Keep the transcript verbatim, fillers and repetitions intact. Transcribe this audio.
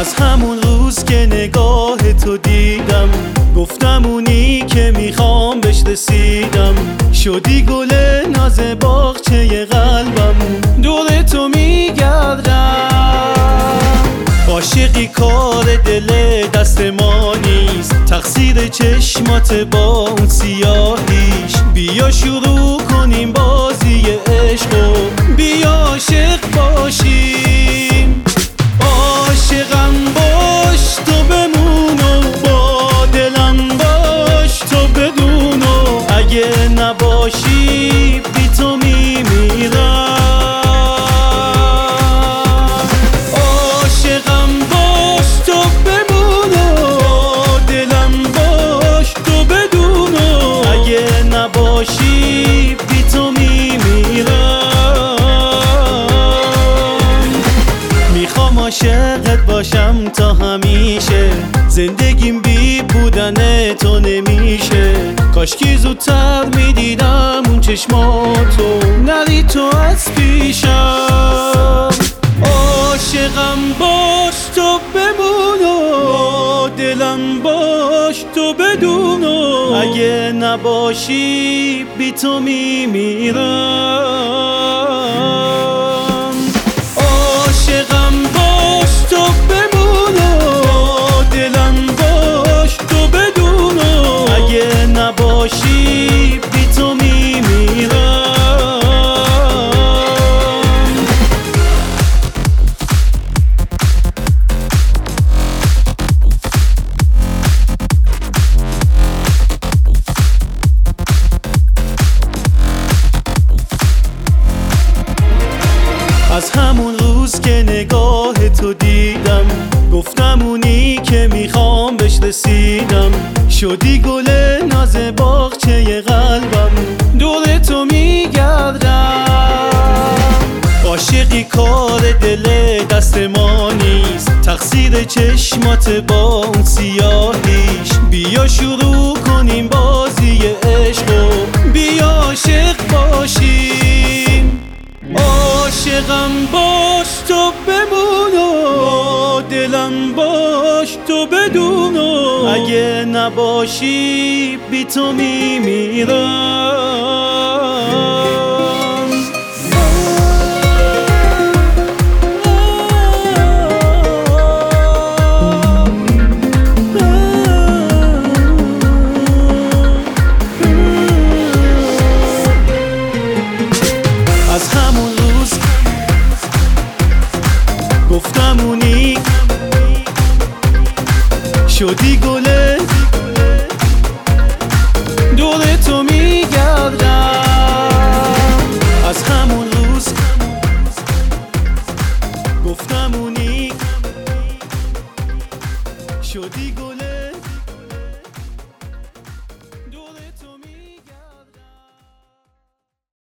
از همون روز که نگاه تو دیدم، گفتم اونی که میخوام بهش رسیدم. شدی گل ناز باغچه قلبم، دور تو میگردم. عاشقی کار دل دست ما نیست، تقصیر چشمات با اون سیاهیش. بیا شروع کنیم بازی عشق و بیا عاشق باشیم. عاشقم باش تو بمون و با دلم باش تو بدون و اگه نباشی بی تو میمیرم. عاشقم باش تو بمون و با دلم باش تو بدون و اگه نباشی بی تو میمیرم. میخوام عاشقت باشم تا همیشه، زندگیم بی بودن تو نمیشه. کاشکی زودتر میدیدم اون چشماتو، نری تو از پیشم. عاشقم باش تو بمون و با دلم باش تو بدون و اگه نباشی بی تو میمیرم. عاشقم باش تو بمون و با دلم باش تو بدون و اگه نباشی بی تو میمیرم. از همون روز که نگاه تو دیدم، گفتم اونی که میخوام بهش رسیدم. شدی گل ناز باغچه قلبم، دور تو میگردم. عاشقی کار دل دست ما نیست، تقصیر چشمات با اون سیاهیش. بیا شروع کنیم بازی عشق و بیا عاشق باشیم. عاشقم باش تو بمون و با دلم باش تو بدون و اگه نباشی بی تو میمیرم.